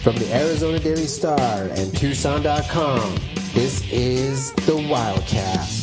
From the Arizona Daily Star and Tucson.com, this is the Wildcast.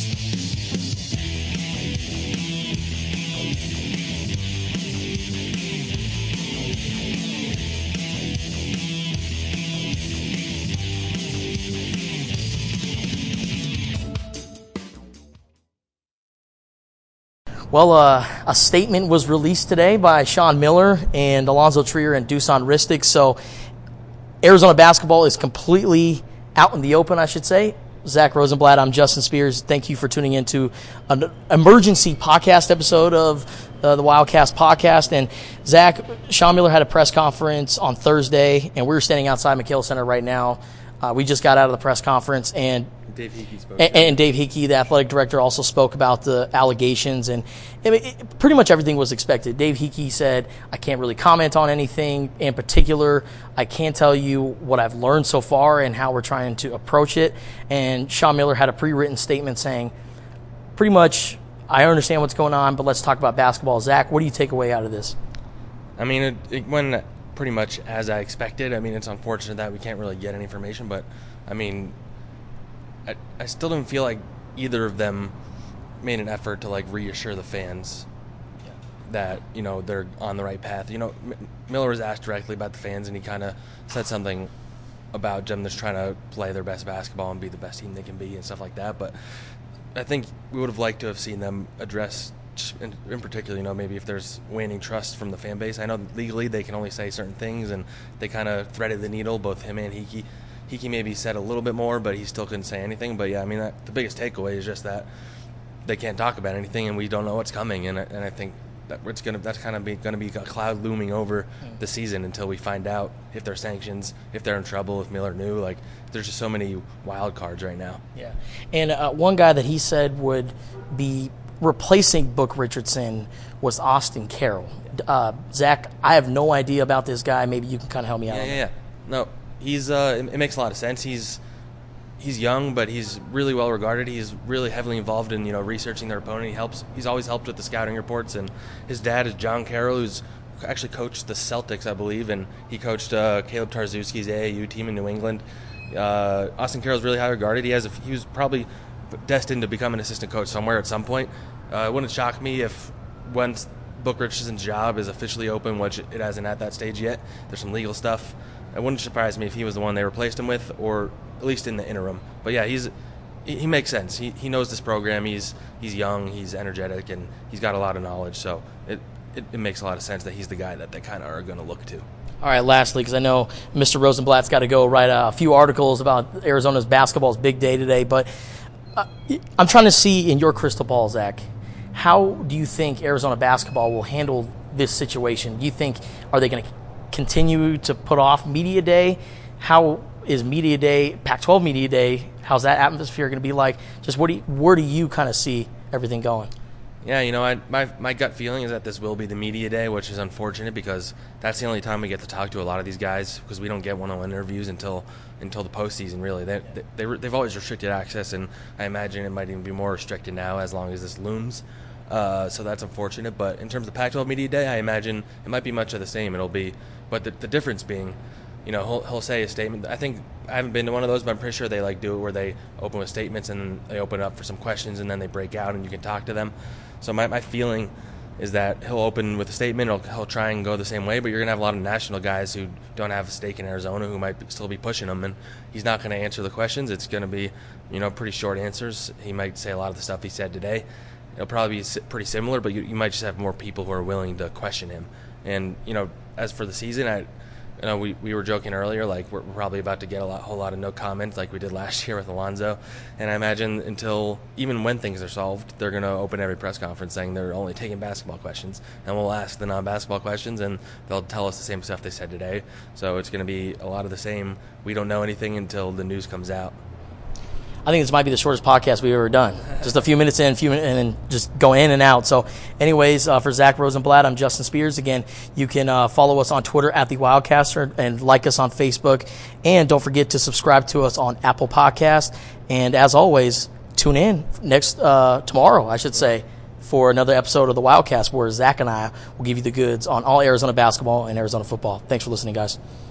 Well, a statement was released today by Sean Miller and Alonzo Trier and Dusan Ristic. So Arizona basketball is completely out in the open, I should say. Zach Rosenblatt, I'm Justin Spears. Thank you for tuning into an emergency podcast episode of the Wildcast podcast. And Zach, Sean Miller had a press conference on Thursday, and we're standing outside McHale Center right now. We just got out of the press conference, and Dave Hickey spoke. And Dave Hickey, the athletic director, also spoke about the allegations, and pretty much everything was expected. Dave Hickey said, I can't really comment on anything in particular. I can tell you what I've learned so far and how we're trying to approach it. And Sean Miller had a pre-written statement saying, pretty much, I understand what's going on, but let's talk about basketball. Zach, what do you take away out of this? I mean, it went pretty much as I expected. I mean, it's unfortunate that we can't really get any information, but, I mean, I still don't feel like either of them made an effort to, like, reassure the fans that, you know, they're on the right path. You know, Miller was asked directly about the fans, and he kind of said something about them just trying to play their best basketball and be the best team they can be and stuff like that. But I think we would have liked to have seen them address, in particular, you know, maybe if there's waning trust from the fan base. I know legally they can only say certain things, and they kind of threaded the needle, both him and Hickey. Hickey maybe said a little bit more, but he still couldn't say anything. But, yeah, I mean, the biggest takeaway is just that they can't talk about anything, and we don't know what's coming. And I think that that's kind of going to be a cloud looming over the season until we find out if there's sanctions, if they're in trouble, if Miller knew. Like, there's just so many wild cards right now. Yeah. And one guy that he said would be replacing Book Richardson was Austin Carroll. Zach, I have no idea about this guy. Maybe you can kind of help me out. Yeah. No. He's it makes a lot of sense. He's young, but he's really well regarded. He's really heavily involved in, you know, researching their opponent. He's always helped with the scouting reports, and his dad is John Carroll, who's actually coached the Celtics, I believe, and he coached Caleb Tarczewski's AAU team in New England. Austin Carroll's really high regarded. He was probably destined to become an assistant coach somewhere at some point. It wouldn't shock me if once Book Richardson's job is officially open, which it hasn't at that stage yet. There's some legal stuff. It wouldn't surprise me if he was the one they replaced him with, or at least in the interim. But yeah, he makes sense. He knows this program. He's young, he's energetic, and he's got a lot of knowledge. So it makes a lot of sense that he's the guy that they kind of are going to look to. All right, lastly, because I know Mr. Rosenblatt's got to go write a few articles about Arizona's basketball's big day today, but I'm trying to see in your crystal ball, Zach, how do you think Arizona basketball will handle this situation? Do you think, are they going to continue to put off Media Day? How is Media Day, Pac-12 Media Day, how's that atmosphere going to be like? Just where do you kind of see everything going? Yeah, you know, my gut feeling is that this will be the Media Day, which is unfortunate because that's the only time we get to talk to a lot of these guys, because we don't get one-on-one interviews until the postseason, really. They've always restricted access, and I imagine it might even be more restricted now as long as this looms. So that's unfortunate. But in terms of Pac-12 Media Day, I imagine it might be much of the same. But the difference being, you know, he'll say a statement. I haven't been to one of those, but I'm pretty sure they do it where they open with statements and then they open up for some questions and then they break out and you can talk to them. So my feeling is that he'll open with a statement. He'll try and go the same way, but you're going to have a lot of national guys who don't have a stake in Arizona who might still be pushing him, and he's not going to answer the questions. It's going to be, you know, pretty short answers. He might say a lot of the stuff he said today. It'll probably be pretty similar, but you might just have more people who are willing to question him. And, you know, as for the season, we were joking earlier, like we're probably about to get a whole lot of no comment like we did last year with Alonzo. And I imagine even when things are solved, they're going to open every press conference saying they're only taking basketball questions. And we'll ask the non-basketball questions, and they'll tell us the same stuff they said today. So it's going to be a lot of the same. We don't know anything until the news comes out. I think this might be the shortest podcast we've ever done. Just a few minutes in, and then just go in and out. So anyways, for Zach Rosenblatt, I'm Justin Spears. Again, you can follow us on Twitter at The Wildcaster and like us on Facebook. And don't forget to subscribe to us on Apple Podcasts. And as always, tune in tomorrow, I should say, for another episode of The Wildcast where Zach and I will give you the goods on all Arizona basketball and Arizona football. Thanks for listening, guys.